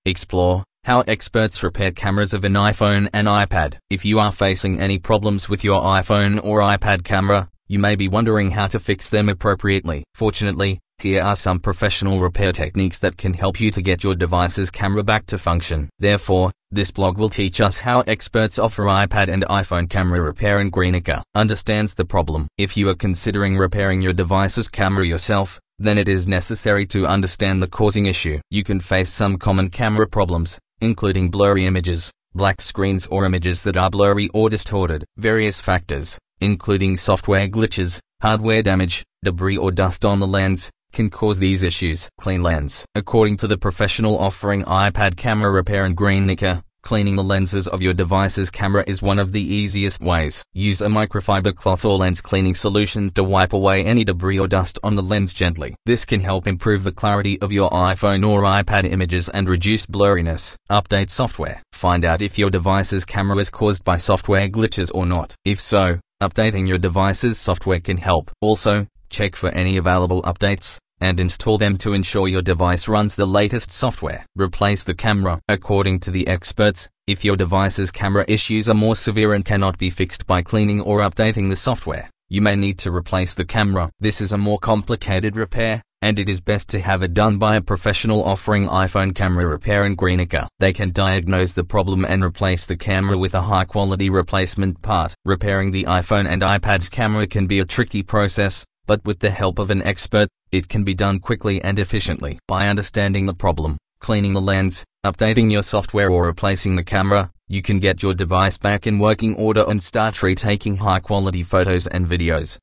Explore how experts repair cameras of an iPhone and iPad. If you are facing any problems with your iPhone or iPad camera, you may be wondering how to fix them appropriately. Fortunately, here are some professional repair techniques that can help you to get your device's camera back to function. Therefore, this blog will teach us how experts offer iPad and iPhone camera repair and Greenaker understands the problem. If you are considering repairing your device's camera yourself, then it is necessary to understand the causing issue. You can face some common camera problems, including blurry images, black screens or images that are blurry or distorted. Various factors, including software glitches, hardware damage, debris or dust on the lens, can cause these issues. Clean lens. According to the professional offering iPad camera repair and Greenaker, cleaning the lenses of your device's camera is one of the easiest ways. Use a microfiber cloth or lens cleaning solution to wipe away any debris or dust on the lens gently. This can help improve the clarity of your iPhone or iPad images and reduce blurriness. Update software. Find out if your device's camera is caused by software glitches or not. If so, updating your device's software can help. Also, check for any available updates and install them to ensure your device runs the latest software. Replace the camera. According to the experts, if your device's camera issues are more severe and cannot be fixed by cleaning or updating the software, you may need to replace the camera. This is a more complicated repair, and it is best to have it done by a professional offering iPhone camera repair and Greenaker. They can diagnose the problem and replace the camera with a high-quality replacement part. Repairing the iPhone and iPad's camera can be a tricky process, but with the help of an expert, it can be done quickly and efficiently. By understanding the problem, cleaning the lens, updating your software or replacing the camera, you can get your device back in working order and start retaking high-quality photos and videos.